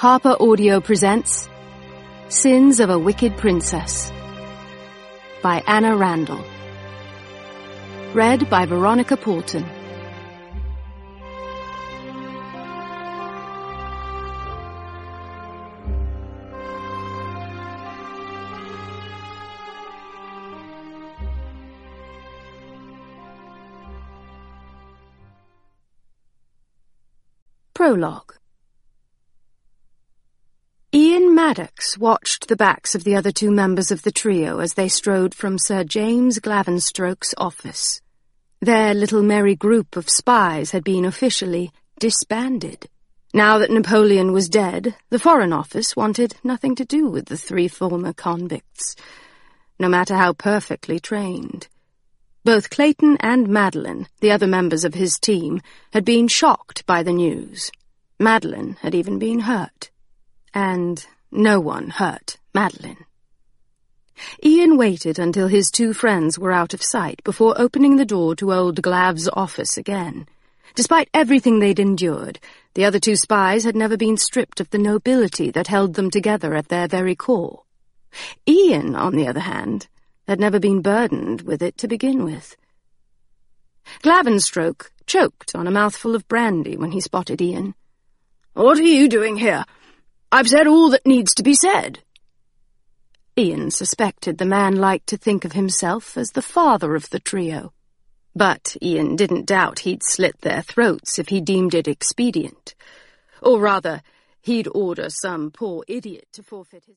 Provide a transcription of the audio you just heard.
Harper Audio presents Sins of a Wicked Princess by Anna Randall. Read by Veronica Poulton. Prologue. Ian Maddox watched the backs of the other two members of the trio as they strode from Sir James Glavenstroke's office. Their little merry group of spies had been officially disbanded. Now that Napoleon was dead, the Foreign Office wanted nothing to do with the three former convicts, no matter how perfectly trained. Both Clayton and Madeline, the other members of his team, had been shocked by the news. Madeline had even been hurt. And no one hurt Madeline. Ian waited until his two friends were out of sight before opening the door to old Glav's office again. Despite everything they'd endured, the other two spies had never been stripped of the nobility that held them together at their very core. Ian, on the other hand, had never been burdened with it to begin with. Glavenstroke choked on a mouthful of brandy when he spotted Ian. "What are you doing here? I've said all that needs to be said." Ian suspected the man liked to think of himself as the father of the trio. But Ian didn't doubt he'd slit their throats if he deemed it expedient. Or rather, he'd order some poor idiot to forfeit his...